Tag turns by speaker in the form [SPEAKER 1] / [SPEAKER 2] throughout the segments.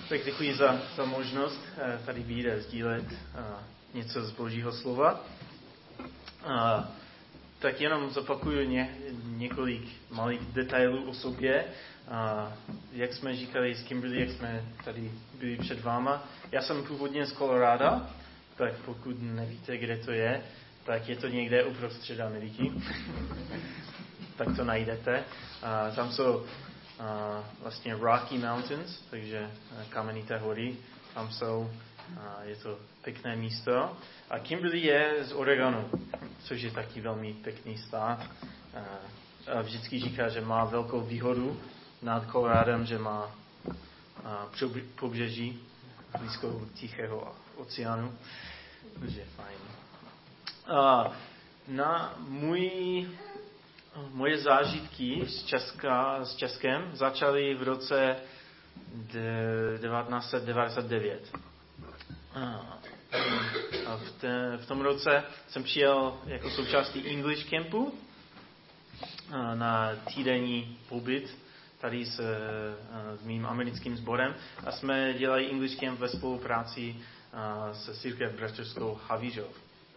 [SPEAKER 1] Tak děkuji za možnost tady být a sdílet něco z Božího slova. Tak jenom zopakuju několik malých detailů o sobě. Jak jsme říkali s Kimberly, jak jsme tady byli před váma. Já jsem původně z Colorada, tak pokud nevíte, kde to je, tak je to někde uprostřed Ameriky. Tak to najdete. Tam jsou vlastně Rocky Mountains, takže kamenité hory, tam jsou, je to pěkné místo. A Kimberly je z Oregonu, což je taky velmi pěkný stát. A vždycky říká, že má velkou výhodu nad Coloradem, že má pobřeží blízko Tichého oceánu, což je fajn. Na moje zážitky s Českem začaly v roce 1999. A v tom roce jsem přijel jako součástí English Campu na týdenní pobyt tady s mým americkým sborem a jsme dělali English Camp ve spolupráci se církev bratrskou Havířov.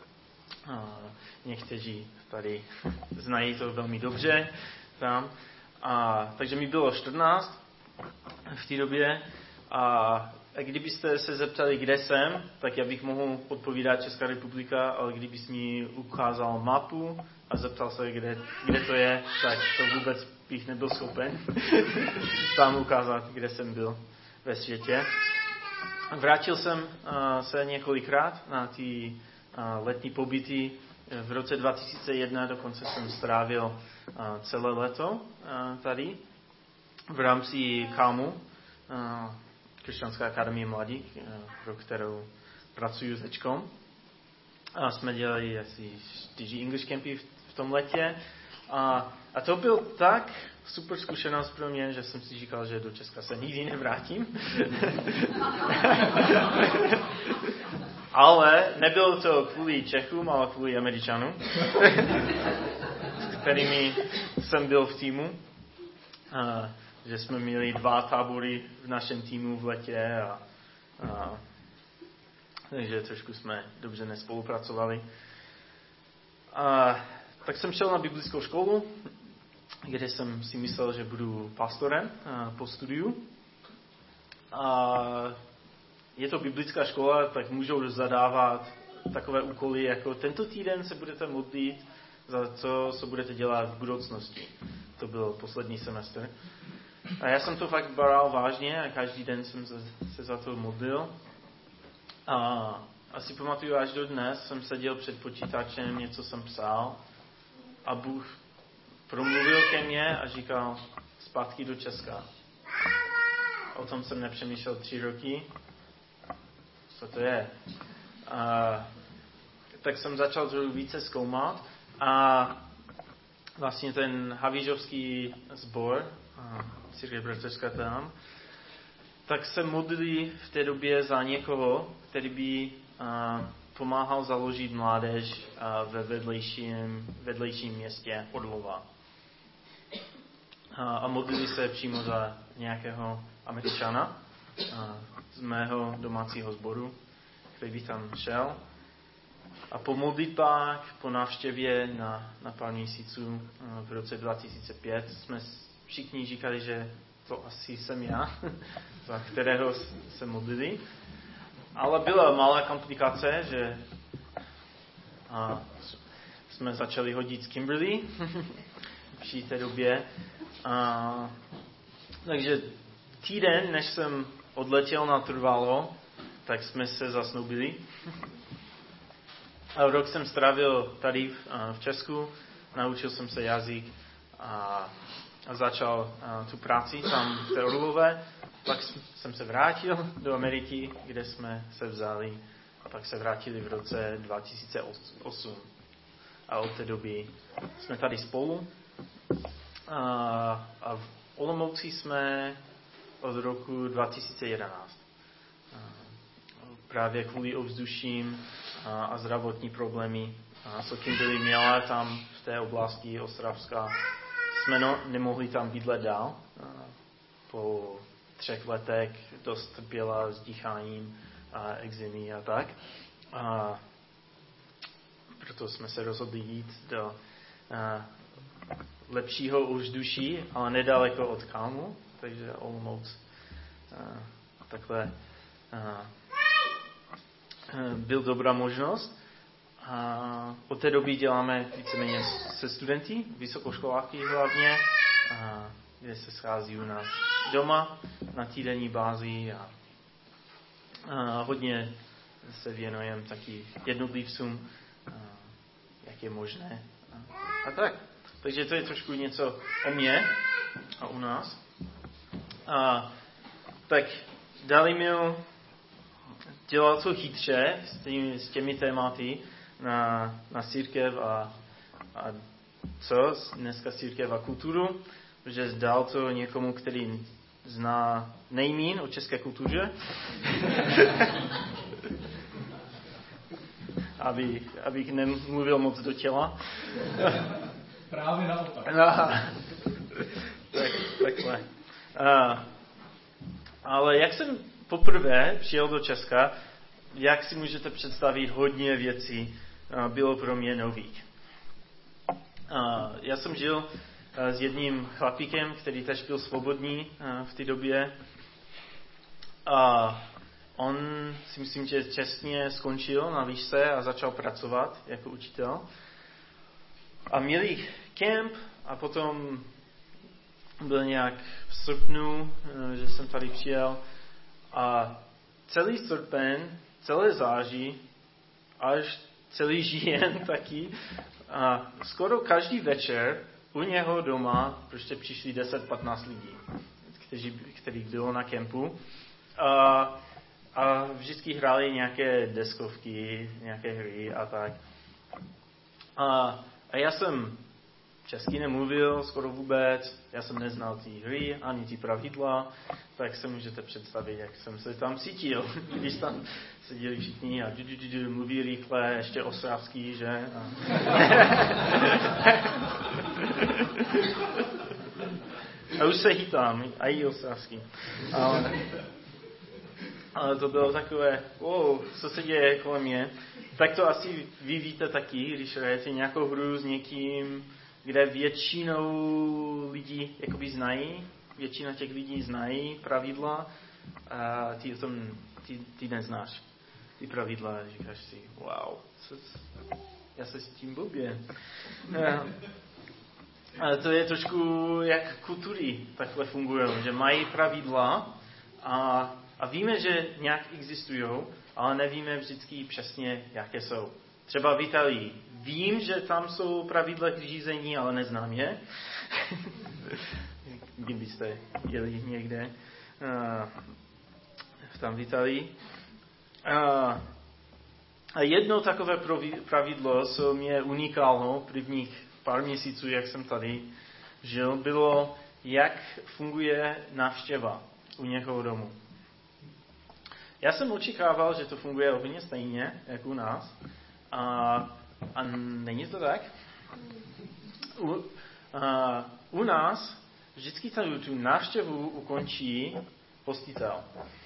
[SPEAKER 1] Někteří tady znají to velmi dobře tam. Takže mi bylo 14 v té době a kdybyste se zeptali, kde jsem, tak já bych mohl odpovídat Česká republika, ale kdybys mi ukázal mapu a zeptal se, kde to je, tak to vůbec bych nebyl schopen tam ukázat, kde jsem byl ve světě. Vrátil jsem se několikrát na ty letní pobyty. V roce 2001 dokonce jsem strávil celé léto tady v rámci KAMu, Křesťanská akademie mladých, pro kterou pracuji teďkom. A jsme dělali asi 4 English campy v tom letě. A to byl tak super zkušenost pro mě, že jsem si říkal, že do Česka se nikdy nevrátím. Ale nebylo to kvůli Čechům, ale kvůli Američanům, s kterými jsem byl v týmu. Že jsme měli 2 tábory v našem týmu v letě takže trošku jsme dobře nespolupracovali. Tak jsem šel na biblickou školu, kde jsem si myslel, že budu pastorem po studiu. Je to biblická škola, tak můžou zadávat takové úkoly, jako tento týden se budete modlit za to, co budete dělat v budoucnosti. To byl poslední semestr. A já jsem to fakt bral vážně a každý den jsem se za to modlil. A asi pamatuju, až do dnes jsem seděl před počítačem, něco jsem psal a Bůh promluvil ke mně a říkal zpátky do Česka. O tom jsem nepřemýšlel 3 roky. Co to je? Tak jsem začal trochu více zkoumat a vlastně ten havířovský sbor, církev bratrská tam, tak se modlili v té době za někoho, který by pomáhal založit mládež ve vedlejším městě Orlova. A modlili se přímo za nějakého Američana z mého domácího sboru, který by tam šel. A po modlitbách, po návštěvě na pár měsíců v roce 2005 jsme všichni říkali, že to asi jsem já, za kterého se modlili. Ale byla malá komplikace, že jsme začali hodit s Kimberly při té době. Takže týden, než jsem odletěl na trvalo, tak jsme se zasnoubili. A rok jsem strávil tady v Česku, naučil jsem se jazyk a začal tu práci tam v té Orlové. Pak jsem se vrátil do Ameriky, kde jsme se vzali. A pak se vrátili v roce 2008. A od té doby jsme tady spolu. A v Olomouci jsme od roku 2011. Právě kvůli ovzduším a zdravotní problémy, co Kimberly měla tam v té oblasti Ostravska, jsme nemohli tam bydlet dál po 3 letech dost trpěla s dýcháním a ekzemy a tak. A proto jsme se rozhodli jít do lepšího ovzduší, ale nedaleko od Kámu, takže Olomouc takhle byl dobrá možnost. A od té doby děláme víceméně se studenty, vysokoškoláky hlavně, kde se schází u nás doma na týdenní bázi a hodně se věnujeme taky jednotlivcům, jak je možné. A tak. Takže to je trošku něco o mě a u nás. Tak dali mi dělat co chytře s těmi tématy na církev a co dneska církev a kulturu, protože zdal to někomu, který zná nejmín o české kultuře. abych nemluvil moc do těla.
[SPEAKER 2] Právě naopak.
[SPEAKER 1] Takhle. Ale jak jsem poprvé přijel do Česka, jak si můžete představit, hodně věcí bylo pro mě nových. Já jsem žil s jedním chlapíkem, který tež byl svobodný v té době. A on si myslím, že čestně skončil na výšce a začal pracovat jako učitel. A měli kemp a potom byl nějak v srpnu, že jsem tady přijel. A celý srpen, celé září, až celý říjen taky. A skoro každý večer u něho doma prostě přišli 10-15 lidí, kteří bylo na kempu. A vždycky hráli nějaké deskovky, nějaké hry a tak. A já jsem česky nemluvil skoro vůbec, já jsem neznal ty hry, ani ty pravidla, tak se můžete představit, jak jsem se tam cítil, když tam seděli všichni a mluví rychle, ještě ostravský, že? A už se chytám, a i ostravský. Ale to bylo takové, co se děje kolem mě. Tak to asi vy víte taky, když hrajete nějakou hru s někým, kde většinou lidí jakoby znají, většina těch lidí znají pravidla a ty neznáš ty pravidla a říkáš si, wow, já se s tím blbě. Ale to je trošku jak kultury takhle fungují, že mají pravidla a víme, že nějak existují, ale nevíme vždycky přesně, jaké jsou. Třeba v Itálii. Vím, že tam jsou pravidla k řízení, ale neznám je. Kdybyste jeli někde tam v Itálii. A jedno takové pravidlo, co mě unikalo prvních pár měsíců, jak jsem tady žil, bylo, jak funguje návštěva u někoho domu. Já jsem očekával, že to funguje úplně stejně, jak u nás. A není to tak? U nás vždycky tu návštěvu ukončí hostitel.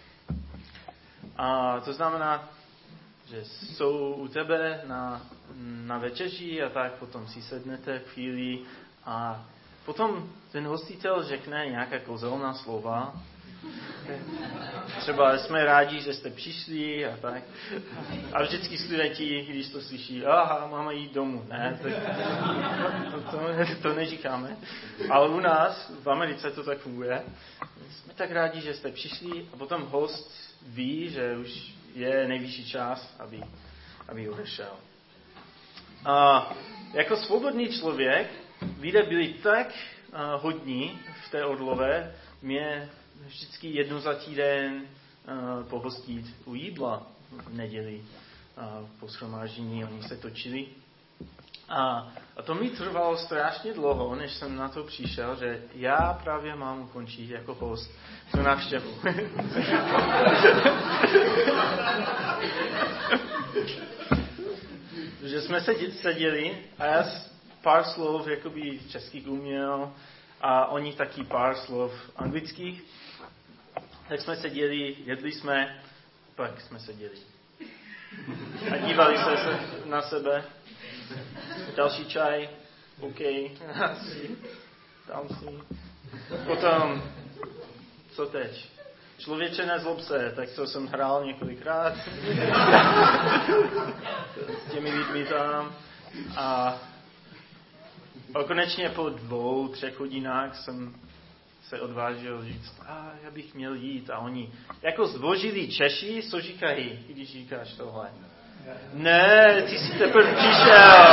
[SPEAKER 1] A to znamená, že jsou u tebe na večeři a tak potom si sednete chvíli a potom ten hostitel řekne nějaká kouzelná slova. Třeba jsme rádi, že jste přišli a tak. A vždycky studenti, když to slyší, máme jít domů. Ne, to neříkáme. Ale u nás, v Americe to tak funguje. Jsme tak rádi, že jste přišli a potom host ví, že už je nejvyšší čas, aby odešel. A jako svobodný člověk, lidé byli tak hodní v té Orlové, mě vždycky jednou za týden pohostit u jídla v neděli po shromáždění, oni se točili. A to mi trvalo strašně dlouho, než jsem na to přišel, že já právě mám ukončit jako host tu návštěvu. Že jsme seděli a já pár slov jakoby českých uměl a oni taky pár slov anglických. Tak jsme seděli, jedli jsme, pak jsme seděli. A dívali se na sebe. Další čaj, OK, dám si. Potom, co teď? Člověče, nezlob se, tak to jsem hrál několikrát s těmi lidmi tam. A konečně po 2-3 hodinách jsem se odvážil říct, já bych měl jít. A oni, jako zdvořilí Češi, co říkají, když říkáš tohle? Ne, ty jsi teprve přišel.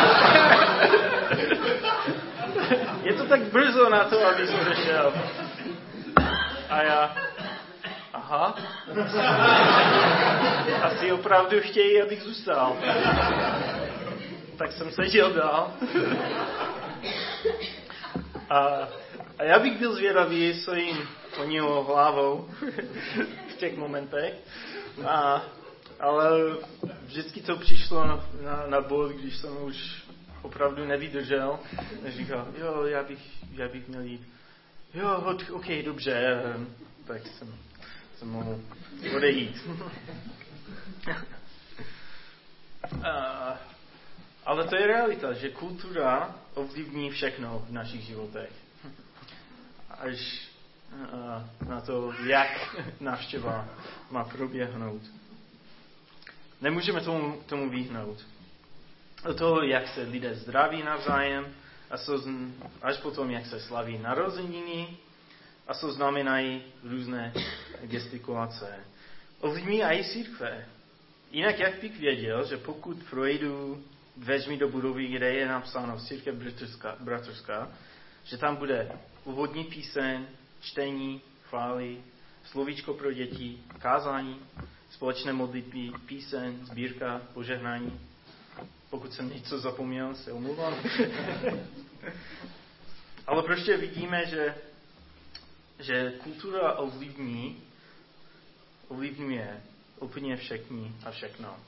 [SPEAKER 1] Je to tak brzo na to, aby jsi odešel. A já, aha. Asi opravdu chtějí, abych zůstal. Tak jsem seděl dál. A já bych byl zvědavý, co jim honilo hlavou v těch momentech. Ale vždycky to přišlo na bod, když jsem už opravdu nevydržel. Říkal, jo, já bych měl jít. Jo, OK, dobře. Tak jsem mohl odejít. Ale to je realita, že kultura ovlivní všechno v našich životech. Až na to, jak návštěva má proběhnout. Nemůžeme tomu vyhnout. Od toho, jak se lidé zdraví navzájem, až potom, jak se slaví narozeniny, a co znamenají různé gestikulace. Ovlivní i církve. Jinak jak bych věděl, že pokud projdu dveřmi do budovy, kde je napsáno Církev bratrská, že tam bude úvodní píseň, čtení, chvály, slovíčko pro děti, kázání, společné modlitby, píseň, sbírka, požehnání. Pokud jsem něco zapomněl, se omluvám. Ale prostě vidíme, že kultura ovlivňuje úplně všechno.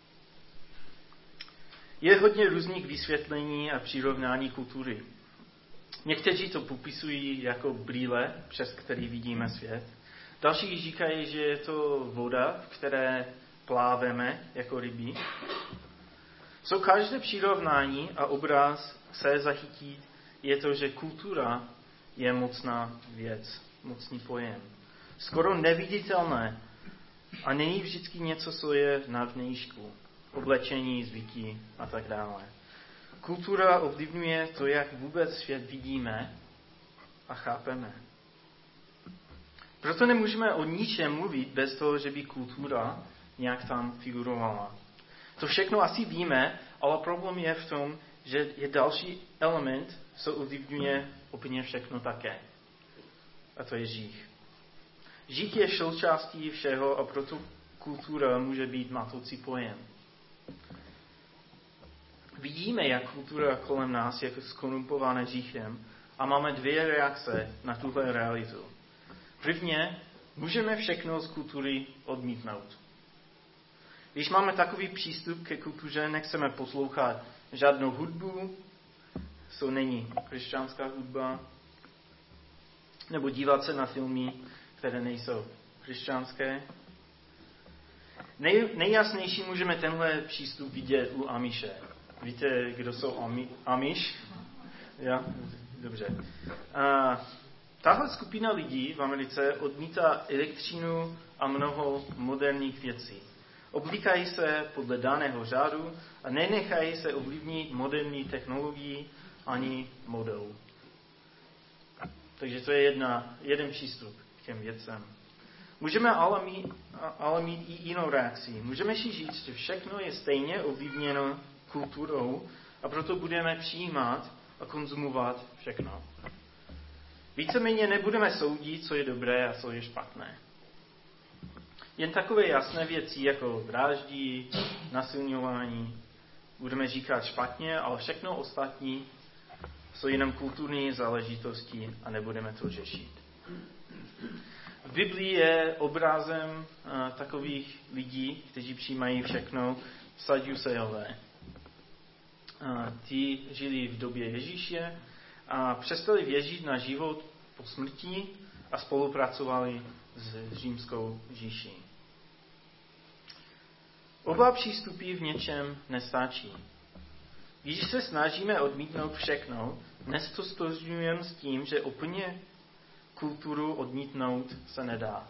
[SPEAKER 1] Je hodně různých vysvětlení a přirovnání kultury. Někteří to popisují jako brýle, přes který vidíme svět. Další říkají, že je to voda, v které pláveme jako ryby. Co každé přirovnání a obraz se zachytí, je to, že kultura je mocná věc, mocný pojem. Skoro neviditelné a není vždycky něco, co je na vnějšku. Oblečení, zvyky a tak dále. Kultura ovlivňuje to, jak vůbec svět vidíme a chápeme. Proto nemůžeme o ničem mluvit bez toho, že by kultura nějak tam figurovala. To všechno asi víme, ale problém je v tom, že je další element, co ovlivňuje úplně všechno také. A to je žich. Žich je součástí všeho a proto kultura může být matoucí pojem. Vidíme, jak kultura kolem nás je zkorumpovaná žichem a máme 2 reakce na tuhle realitu. Prvně, můžeme všechno z kultury odmítnout. Když máme takový přístup ke kultuře, nechceme poslouchat žádnou hudbu, co není křesťanská hudba, nebo dívat se na filmy, které nejsou křesťanské. Nejjasnější můžeme tenhle přístup vidět u Amiše. Víte, kdo jsou Amiš? Ja? Dobře. Tahle skupina lidí v Americe odmítá elektřinu a mnoho moderních věcí. Oblíkají se podle daného řádu a nenechají se ovlivnit moderní technologií ani modou. Takže to je jeden přístup k těm věcem. Můžeme ale mít i jinou reakci. Můžeme si říct, že všechno je stejně ovlivněno kulturou a proto budeme přijímat a konzumovat všechno. Víceméně nebudeme soudit, co je dobré a co je špatné. Jen takové jasné věci jako vraždy, nasilňování budeme říkat špatně, ale všechno ostatní jsou jenom kulturní záležitosti a nebudeme to řešit. V Biblii je obrazem takových lidí, kteří přijímají všechno, Sadduceové. Ti žili v době Ježíše a přestali věřit na život po smrti a spolupracovali s římskou říší. Oba přístupy v něčem nestačí. Když se snažíme odmítnout všechno, nestotožňujeme s tím, že úplně kulturu odmítnout se nedá.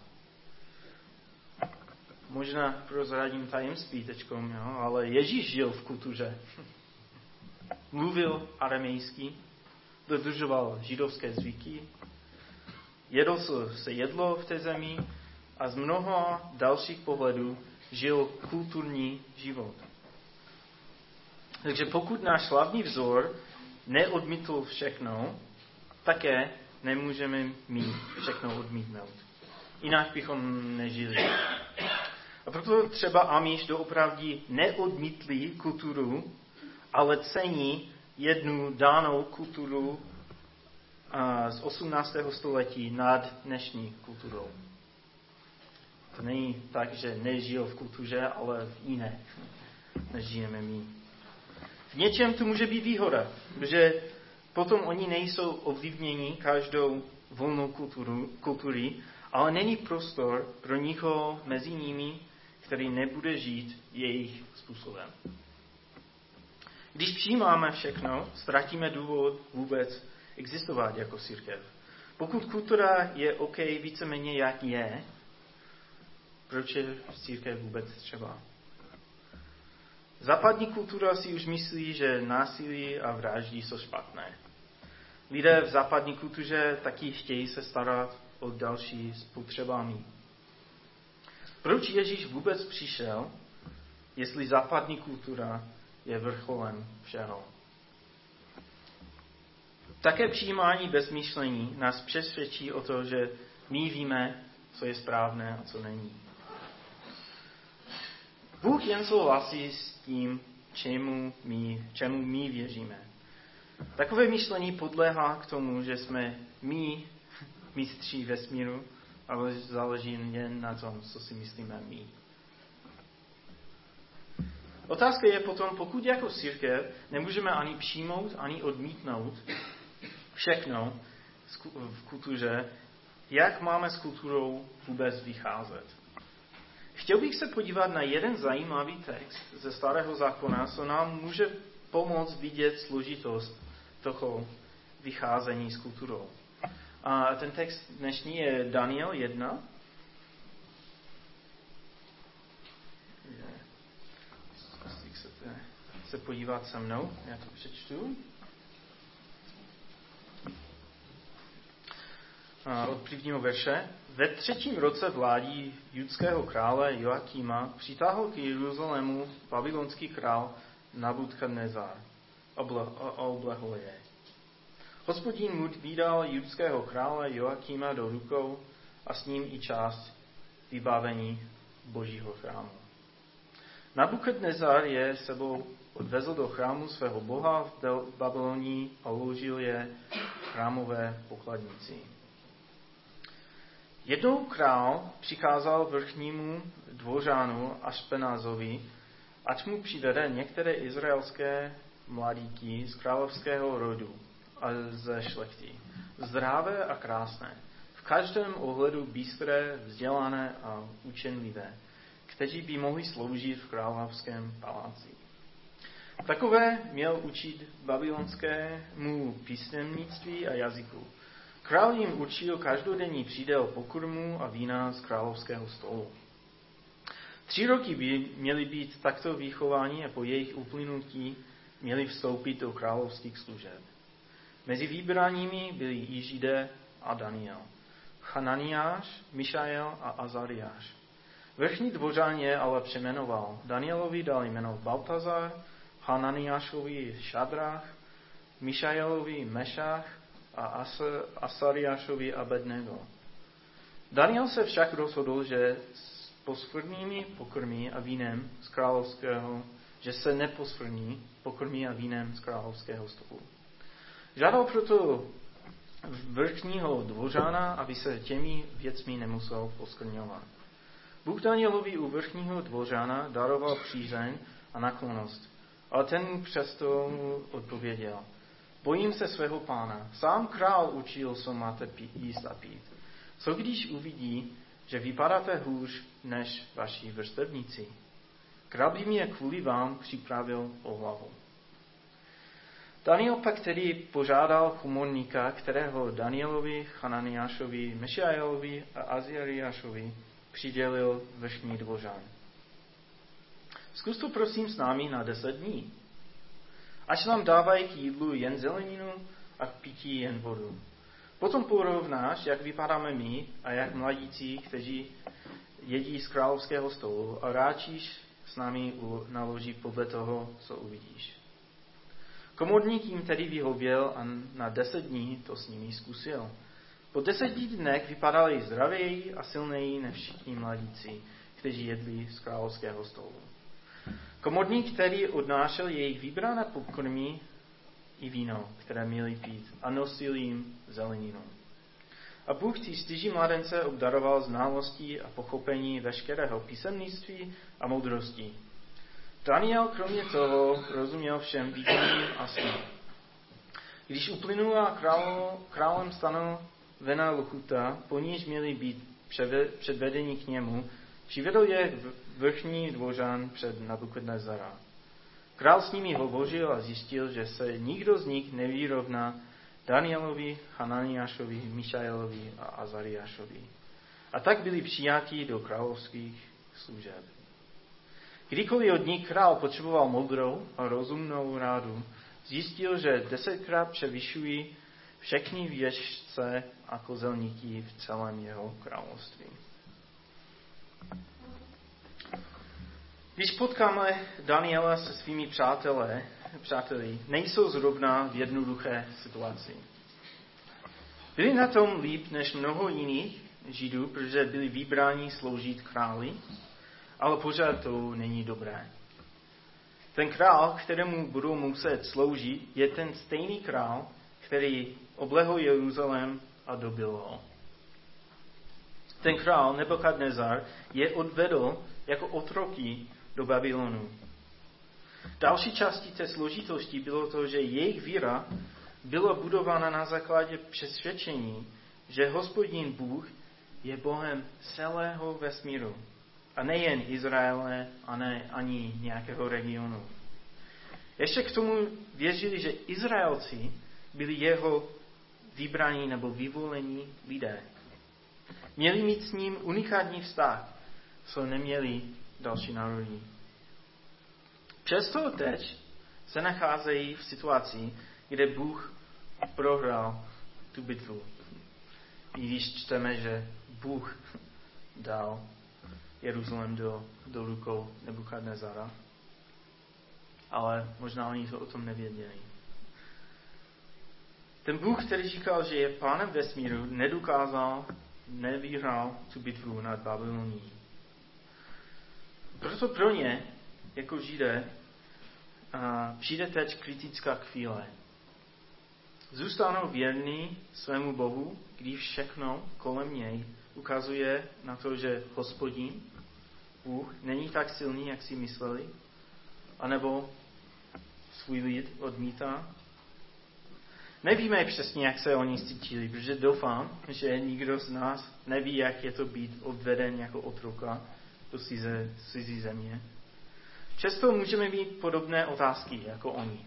[SPEAKER 1] Možná prozradím tajemství teďkom, ale Ježíš žil v kultuře. Mluvil aramejsky, dodržoval židovské zvyky, jedl se jedlo v té zemi a z mnoha dalších pohledů žil kulturní život. Takže pokud náš slavný vzor neodmítl všechno, také nemůžeme mít všechno odmítnout. Jinak bychom nežili. A proto třeba Amiš doopravdy neodmítli kulturu, ale cení jednu danou kulturu z 18. století nad dnešní kulturou. To není tak, že nežil v kultuře, ale v jiné, než žijeme my. V něčem to může být výhoda, protože potom oni nejsou ovlivněni každou volnou kultury, ale není prostor pro nikoho mezi nimi, který nebude žít jejich způsobem. Když přijímáme všechno, ztratíme důvod vůbec existovat jako církev. Pokud kultura je OK víceméně jak je, proč je církev vůbec třeba? Západní kultura si už myslí, že násilí a vraždy jsou špatné. Lidé v západní kultuře taky chtějí se starat o další s potřebami. Proč Ježíš vůbec přišel, jestli západní kultura je vrcholem všeho? Také přijímání bez myšlení nás přesvědčí o to, že my víme, co je správné a co není. Bůh jen souhlasí s tím, čemu my věříme. Takové myšlení podléhá k tomu, že jsme my mistři vesmíru, ale záleží jen na tom, co si myslíme my. Otázka je potom, pokud jako církev nemůžeme ani přijmout, ani odmítnout všechno v kultuře, jak máme s kulturou vůbec vycházet. Chtěl bych se podívat na jeden zajímavý text ze Starého zákona, co nám může pomoct vidět složitost toho vycházení s kulturou. A ten text dnešní je Daniel 1. Chcete se podívat se mnou? Já to přečtu. Od 1. verše. Ve 3. roce vládí judského krále Joakima přitáhl k Jeruzalému babylonský král Nabukadnezar a oblehl je. Hospodin mu vydal judského krále Joakima do rukou a s ním i část vybavení Božího chrámu. Nabukadnezar je sebou odvezl do chrámu svého boha v Babylonii a uložil je v chrámové pokladnici. Jednou král přikázal vrchnímu dvořánu Ašpenázovi, ať mu přivede některé izraelské mladíky z královského rodu a ze šlechty, zdravé a krásné, v každém ohledu bystré, vzdělané a učenlivé, kteří by mohli sloužit v královském paláci. Takové měl učit babylonskému písemnictví a jazyku. Král jim určil každodenní přídel pokrmu a vína z královského stolu. 3 roky by měli být takto vychováni a po jejich uplynutí měli vstoupit do královských služeb. Mezi vybranými byli i Židé a Daniel, Hananiáš, Mišael a Azariáš. Vrchní dvořán je ale přejmenoval. Danielovi dal jméno Baltazar, Hananiášovi Šadrach, Mišaelovi Mešach a Asariášovi Abednego. Daniel se však rozhodl, že s poskvrnými pokrmy a vínem z královského, že se neposkvrní pokrmy a vínem z královského stolu. Žádal proto vrchního dvořána, aby se těmi věcmi nemusel poskvrňovat. Bůh Danielovi u vrchního dvořána daroval přízeň a naklonost, ale ten mu přesto odpověděl: Bojím se svého pána. Sám král učil, co máte jíst a pít. Co když uvidí, že vypadáte hůř než vaši vrstevníci? Král by mě kvůli vám připravil o hlavu. Daniel pak tedy požádal komorníka, kterého Danielovi, Hananiášovi, Mešaelovi a Azariášovi přidělil vrchní dvořan. Zkus to prosím s námi na 10 dní. Až nám dávají k jídlu jen zeleninu a k pití jen vodu. Potom porovnáš, jak vypadáme my a jak mladíci, kteří jedí z královského stolu a ráčíš s námi naloží podle toho, co uvidíš. Komorník jim tedy vyhověl a na 10 dní to s nimi zkusil. Po 10 dnech vypadali zdravěji a silněji než všichni mladíci, kteří jedli z královského stolu. Komorník, který odnášel jejich vybrané pokrmy i víno, které měli pít, a nosil jim zeleninu. A Bůh ty 4 mladence obdaroval znalostí a pochopení veškerého písemnictví a moudrosti. Daniel kromě toho rozuměl všem viděním a snu. Když uplynula králem stanovená lhůta, po níž měli být předvedeni k němu, přivedl je vrchní dvořan před Nabukadnezara. Král s nimi hovořil a zjistil, že se nikdo z nich nevyrovná Danielovi, Hananiášovi, Mišaelovi a Azariášovi. A tak byli přijati do královských služeb. Kdykoliv od nich král potřeboval moudrou a rozumnou rádu, zjistil, že 10krát převyšují všechny věžce a kozelníky v celém jeho království. Když potkáme Daniela se svými přáteli, nejsou zrovna v jednoduché situaci. Byli na tom líp než mnoho jiných Židů, protože byli vybráni sloužit králi, ale pořád to není dobré. Ten král, kterému budou muset sloužit, je ten stejný král, který oblehl Jeruzalém a dobil ho. Ten král Nebukadnezar je odvedl jako otroky do Babylonu. Další částí té složitosti bylo to, že jejich víra byla budována na základě přesvědčení, že Hospodin Bůh je Bohem celého vesmíru a nejen Izraele a ne ani nějakého regionu. Ještě k tomu věřili, že Izraelci byli jeho vybraní nebo vyvolení lidé. Měli mít s ním unikátní vztah, co neměli další národy. Přesto teď se nacházejí v situaci, kde Bůh prohrál tu bitvu. I když čteme, že Bůh dal Jeruzalém do rukou Nebukadnezara, ale možná oni to o tom nevěděli. Ten Bůh, který říkal, že je pánem vesmíru, nevyhrál tu bitvu nad Babylonií. Proto pro ně, jako Židé, přijde teď kritická chvíle. Zůstanou věrní svému Bohu, když všechno kolem něj ukazuje na to, že Hospodin, Bůh, není tak silný, jak si mysleli, anebo svůj lid odmítá. Nevíme přesně, jak se oni cítili, protože doufám, že nikdo z nás neví, jak je to být odveden jako otroka do cizí země. Často můžeme mít podobné otázky jako oni.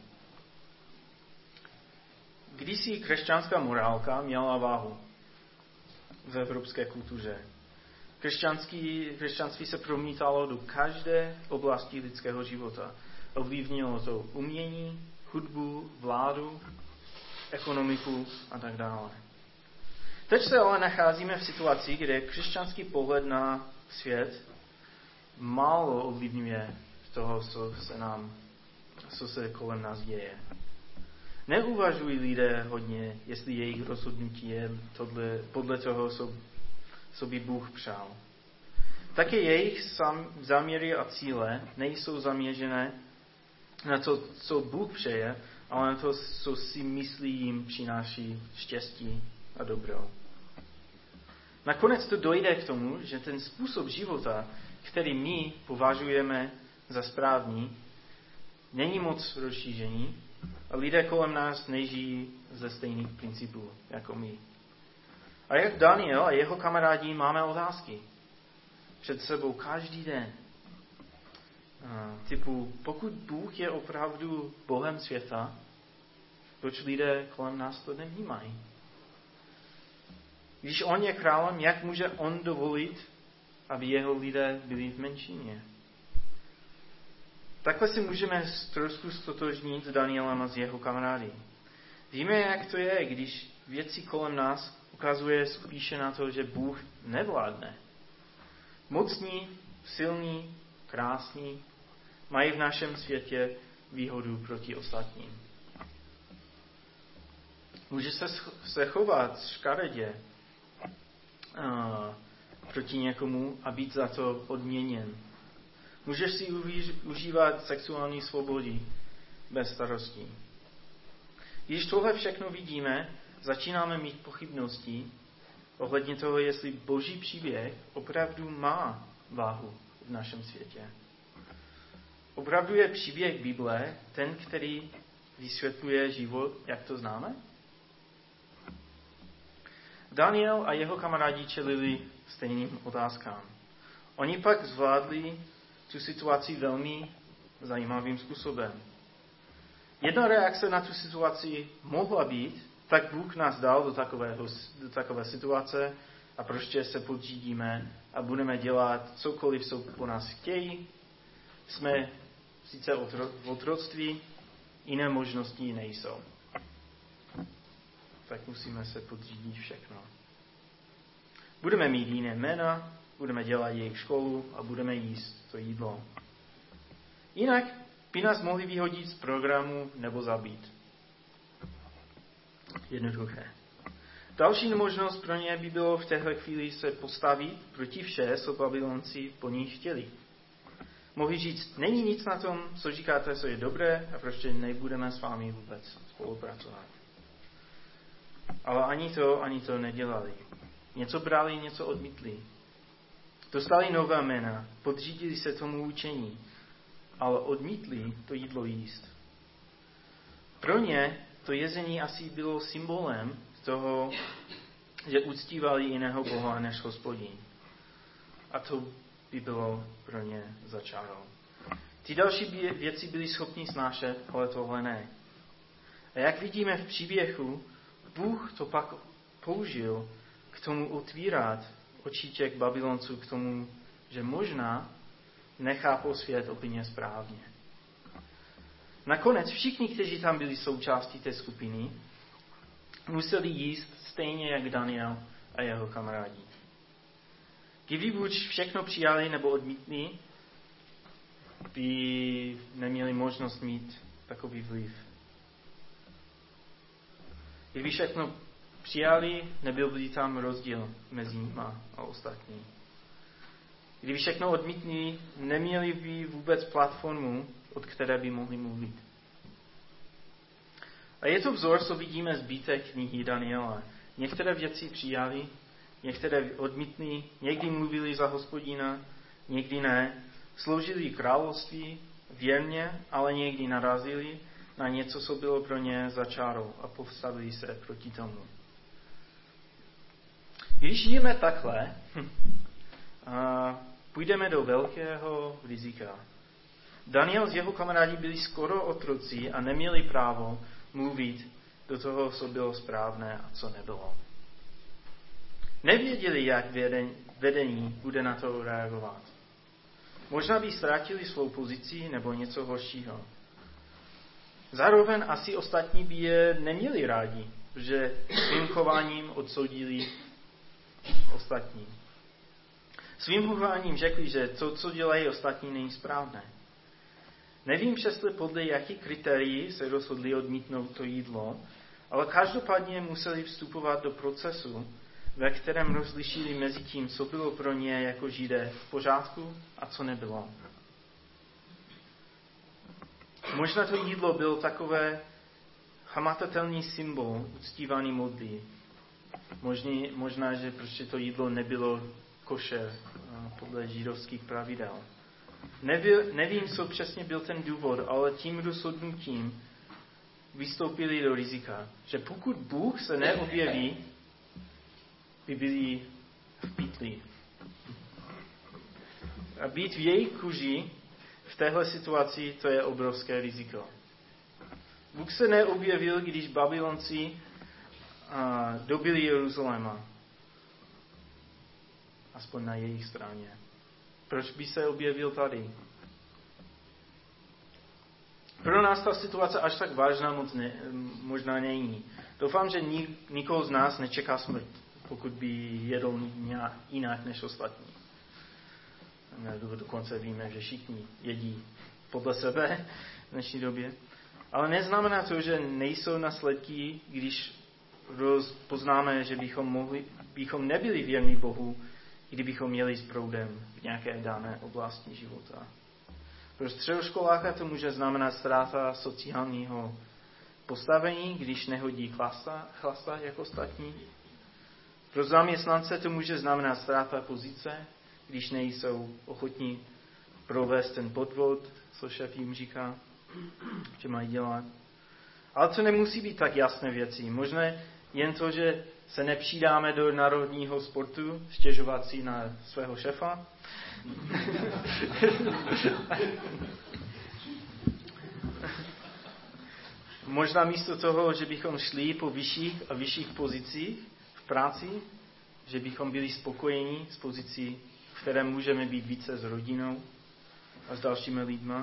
[SPEAKER 1] Kdysi křesťanská morálka měla váhu v evropské kultuře. Křesťanství se promítalo do každé oblasti lidského života. Ovlivnilo to umění, hudbu, vládu, ekonomiku a tak dále. Teď se ale nacházíme v situaci, kde křesťanský pohled na svět málo ovlivňuje toho, co se kolem nás děje. Neuvažují lidé hodně, jestli jejich rozhodnutí je podle toho, co by Bůh přál. Také jejich záměry a cíle nejsou zaměřené na to, co Bůh přeje, ale na to, co si myslí jim přináší štěstí a dobro. Nakonec to dojde k tomu, že ten způsob života, který my považujeme za správný, není moc rozšířený a lidé kolem nás nežijí ze stejných principů jako my. A jak Daniel a jeho kamarádi máme otázky před sebou každý den. Typu, pokud Bůh je opravdu Bohem světa, proč lidé kolem nás to nevnímají? Když on je králem, jak může on dovolit, aby jeho lidé byli v menšině? Takhle si můžeme trošku stotožnit s Danielem a s jeho kamarády. Víme, jak to je, když věci kolem nás ukazuje spíše na to, že Bůh nevládne. Mocní, silní, krásní mají v našem světě výhodu proti ostatním. Může se chovat škaredě proti někomu a být za to odměněn. Můžeš si užívat sexuální svobody bez starostí. Když tohle všechno vidíme, začínáme mít pochybnosti ohledně toho, jestli Boží příběh opravdu má váhu v našem světě. Opravdu je příběh Bible ten, který vysvětluje život, jak to známe? Daniel a jeho kamarádi čelili stejným otázkám. Oni pak zvládli tu situaci velmi zajímavým způsobem. Jedna reakce na tu situaci mohla být, tak Bůh nás dal do takové situace a prostě se podřídíme a budeme dělat cokoliv, co po nás chtějí. Jsme sice v otroctví, jiné možnosti nejsou. Tak musíme se podřídit všechno. Budeme mít jiné jména, budeme dělat jejich školu a budeme jíst to jídlo. Jinak by nás mohli vyhodit z programu nebo zabít. Jednoduché. Další možnost pro ně by bylo v téhle chvíli se postavit proti vše, co Babylonci po nich chtěli. Mohli říct, není nic na tom, co říkáte, co je dobré a prostě nebudeme s vámi vůbec spolupracovat. Ale ani to nedělali. Něco brali, něco odmítli. Dostali nové jména, podřídili se tomu učení, ale odmítli to jídlo jíst. Pro ně to jezení asi bylo symbolem toho, že uctívali jiného Boha než Hospodin. A to by bylo pro ně za čárou. Ty další věci byli schopni snášet, ale tohle ne. A jak vidíme v příběhu, Bůh to pak použil k tomu otvírat oči těch Babylonců k tomu, že možná nechápou svět úplně správně. Nakonec všichni, kteří tam byli součástí té skupiny, museli jíst stejně jak Daniel a jeho kamarádi. Kdyby buď všechno přijali nebo odmítli, by neměli možnost mít takový vliv. Kdyby všechno přijali, nebyl by tam rozdíl mezi nimi a ostatní. Kdyby všechno odmítli, neměli by vůbec platformu, od které by mohli mluvit. A je to vzor, co vidíme zbytek knihy Daniela. Některé věci přijali, některé odmítli, někdy mluvili za Hospodina, někdy ne. Sloužili království věrně, ale někdy narazili na něco, co bylo pro ně za čárou a postavili se proti tomu. Když žijeme takhle, půjdeme do velkého rizika. Daniel s jeho kamarádi byli skoro otroci a neměli právo mluvit do toho, co bylo správné a co nebylo. Nevěděli, jak vedení bude na to reagovat. Možná by ztratili svou pozici nebo něco horšího. Zároveň asi ostatní by je neměli rádi, že svým chováním odsoudili ostatní. Svým chováním řekli, že to, co dělají ostatní, není správné. Nevím přesně podle jakých kritérií se rozhodli odmítnout to jídlo, ale každopádně museli vstupovat do procesu, ve kterém rozlišili mezi tím, co bylo pro ně jako Židé v pořádku a co nebylo. Možná to jídlo bylo takové hmatatelný symbol uctívaný modlí. Možná, že prostě to jídlo nebylo košer podle židovských pravidel. Nevím, co přesně byl ten důvod, ale tím rozhodnutím vystoupili do rizika, že pokud Bůh se neobjeví, by byli v pytli. A být v jejich kůži v téhle situaci, to je obrovské riziko. Bůh se neobjevil, když Babylonci dobili Jeruzaléma. Aspoň na jejich straně. Proč by se objevil tady? Pro nás ta situace až tak vážná možná není. Doufám, že nikoho z nás nečeká smrt, pokud by jedl jinak než ostatní. Dokonce víme, že všichni jedí podle sebe v dnešní době. Ale neznamená to, že nejsou následky, když poznáme, že bychom nebyli věrní Bohu, kdybychom měli s proudem v nějaké dané oblasti života. Pro středoškoláka to může znamenat ztráta sociálního postavení, když nehodí chlasta jako ostatní. Pro zaměstnance to může znamenat ztráta pozice, když nejsou ochotní provést ten podvod, co šéf jim říká, že mají dělat. Ale to nemusí být tak jasné věci. Možná jen to, že se nepřidáme do národního sportu, stěžovat si na svého šéfa. Možná místo toho, že bychom šli po vyšších a vyšších pozicích v práci, že bychom byli spokojení s pozicí, v které můžeme být více s rodinou a s dalšími lidma.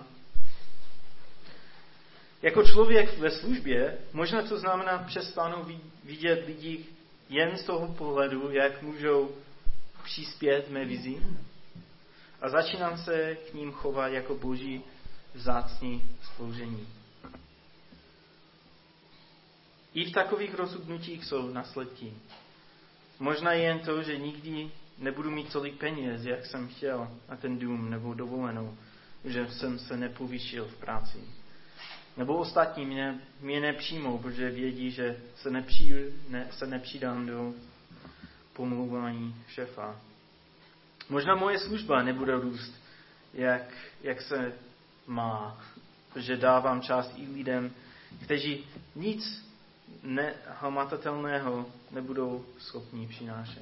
[SPEAKER 1] Jako člověk ve službě, možná to znamená přestanou vidět lidi jen z toho pohledu, jak můžou přispět mé vizi a začínám se k ním chovat jako boží vzácný stvoření. I v takových rozhodnutích jsou následky. Možná jen to, že nikdy nebudu mít tolik peněz, jak jsem chtěl na ten dům nebo dovolenou, že jsem se nepovýšil v práci. Nebo ostatní mě nepřijmou, protože vědí, že se nepřidám do pomlouvání šéfa. Možná moje služba nebude růst, jak se má, protože dávám čas i lidem, kteří nic nehmatatelného nebudou schopni přinášet.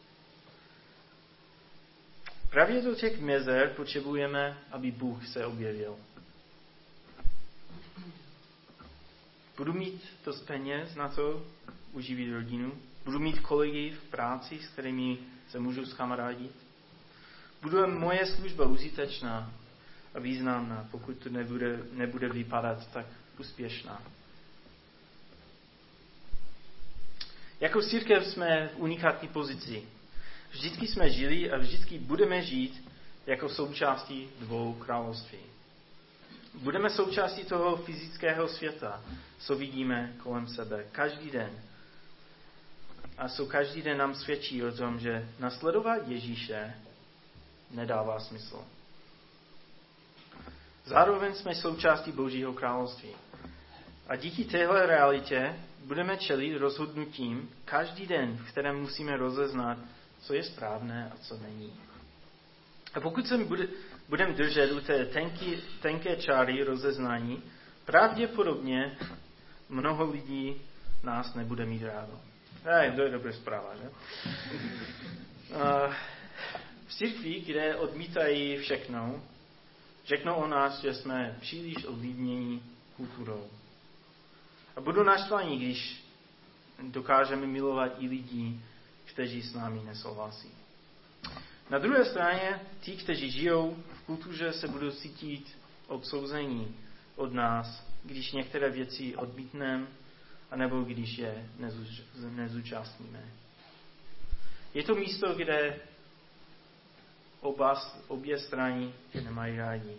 [SPEAKER 1] Právě do těch mezer potřebujeme, aby Bůh se objevil. Budu mít dost peněz na to uživit rodinu. Budu mít kolegy v práci, s kterými se můžu skamarádit. Bude moje služba užitečná a významná, pokud to nebude vypadat tak úspěšná. Jako církev jsme v unikátní pozici. Vždycky jsme žili a vždycky budeme žít jako součástí dvou království. Budeme součástí toho fyzického světa, co vidíme kolem sebe každý den. A co každý den nám svědčí o tom, že nasledovat Ježíše nedává smysl. Zároveň jsme součástí Božího království. A díky téhle realitě budeme čelit rozhodnutím každý den, v kterém musíme rozeznat, co je správné a co není. A pokud se budeme držet u té tenké čáry rozeznání, pravděpodobně mnoho lidí nás nebude mít rádo. To je dobrá zpráva, že? V církvi, kde odmítají všechno, řeknou o nás, že jsme příliš ovlivnění kulturou. A budou naštvaní, když dokážeme milovat i lidi, kteří s námi nesouhlasí. Na druhé straně, ti, kteří žijou v kultuře, se budou cítit odsouzení od nás, když některé věci odmítneme, anebo když je nezúčastníme. Je to místo, kde obě strany nemají rádi.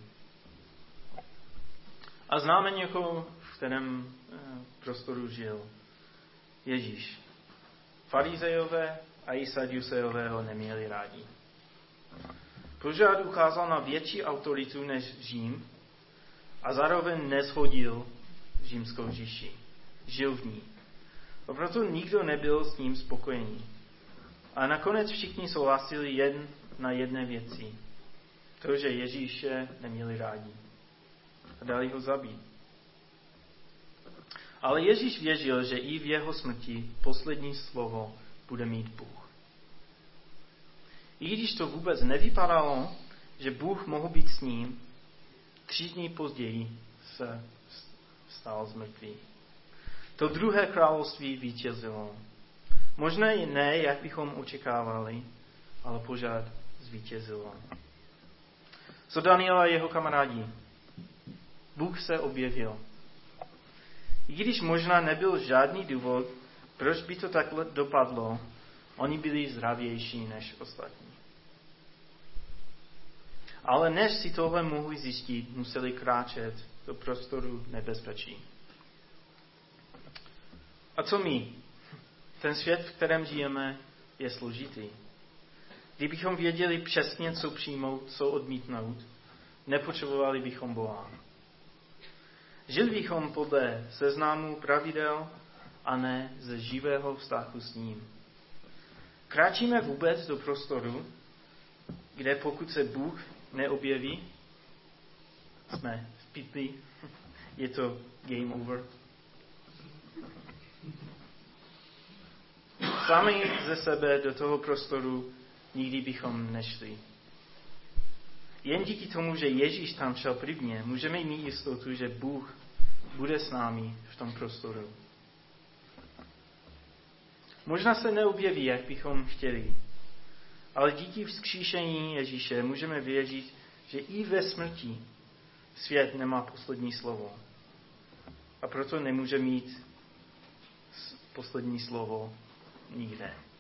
[SPEAKER 1] A známe někoho, v kterém prostoru žil Ježíš. Farizejové a i Sadusejové ho neměli rádi. Pořád ukázal na větší autoritu než Řím a zároveň neshodil římskou říši. Žil v ní. A proto nikdo nebyl s ním spokojený. A nakonec všichni souhlasili jen na jedné věci. To, že Ježíše neměli rádi. A dali ho zabít. Ale Ježíš věřil, že i v jeho smrti poslední slovo bude mít Bůh. I když to vůbec nevypadalo, že Bůh mohl být s ním, 3 dny později se stal z mrtvých. To druhé království vítězilo. Možná i ne, jak bychom očekávali, ale pořád zvítězilo. Co Daniel a jeho kamarádi? Bůh se objevil. I když možná nebyl žádný důvod, proč by to takhle dopadlo, oni byli zdravější než ostatní. Ale než si tohle mohli zjistit, museli kráčet do prostoru nebezpečí. A co my? Ten svět, v kterém žijeme, je složitý. Kdybychom věděli přesně, co přijmout, co odmítnout, nepotřebovali bychom Boha. Žili bychom podle seznamu pravidel a ne ze živého vztahu s ním. Kráčíme vůbec do prostoru, kde pokud se Bůh neobjeví, jsme v pytli, je to game over. Sami ze sebe do toho prostoru nikdy bychom nešli. Jen díky tomu, že Ježíš tam šel prvně, můžeme mít jistotu, že Bůh bude s námi v tom prostoru. Možná se neobjeví, jak bychom chtěli, ale díky vzkříšení Ježíše můžeme věřit, že i ve smrti svět nemá poslední slovo. A proto nemůže mít poslední slovo nikde.